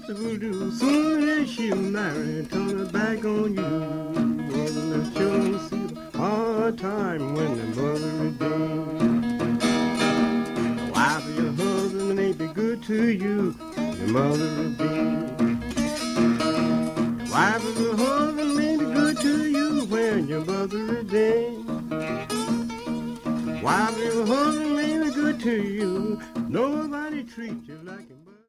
the voodoo. Soon as she'll marry, turn her back on you. Brother, let children see the hard time when the mother is dead. The wife of your husband may be good to you, your mother is dead. The wife of your husband may be good to you when your mother is dead. Wife of your husband may be good to you, nobody treats you like him.